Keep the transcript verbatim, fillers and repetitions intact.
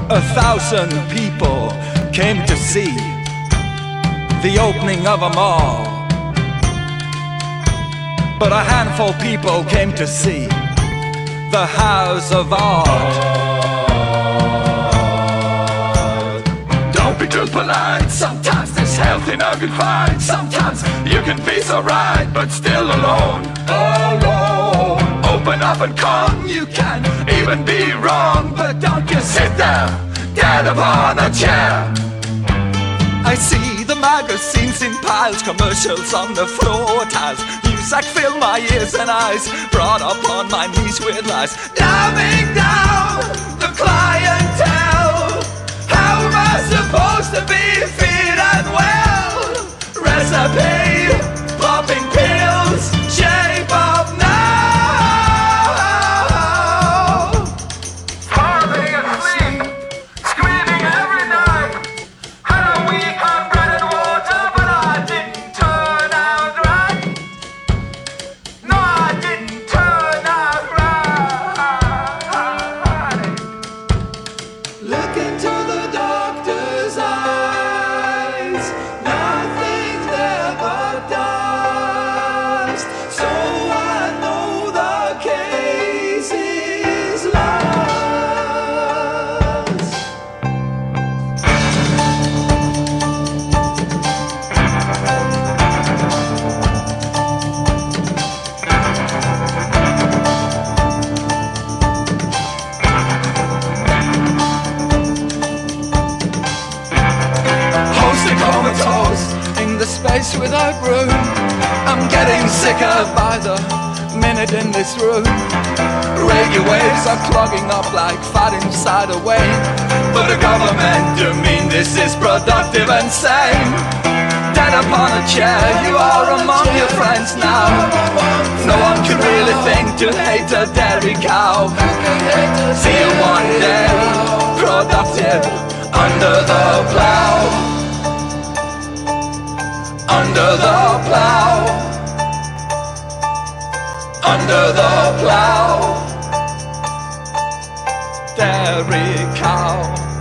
A thousand people came to see the opening of a mall, but a handful of people came to see the House of Art. Don't be too polite, sometimes there's health in a good fight. Sometimes you can be so right, but still alone. Alone. Open up and come, you can even be wrong, but don't just sit there, dead upon a chair. I see the magazines in piles, commercials on the floor tiles. Music fill my ears and eyes, brought upon my knees with lies. Dumbing down the clientele. How am I supposed to be fit and well? Recipe, popping pills, shape of now. Starving asleep, screaming every night. Had a week on bread and water, but I didn't turn out right. No, I didn't turn out right. Look into the doctor's eyes. Nothing's ever does. So I know the case is lost. Hosting comatose in the space without room. I'm getting sicker by the minute in this room. Radio waves are clogging up like fat inside a vein. But the government do mean this is productive and sane. Dead upon a chair, you are among your friends now. No one can really think to hate a dairy cow. See you one day, productive under the plow. Under the plow. Under the plow. Dairy cow.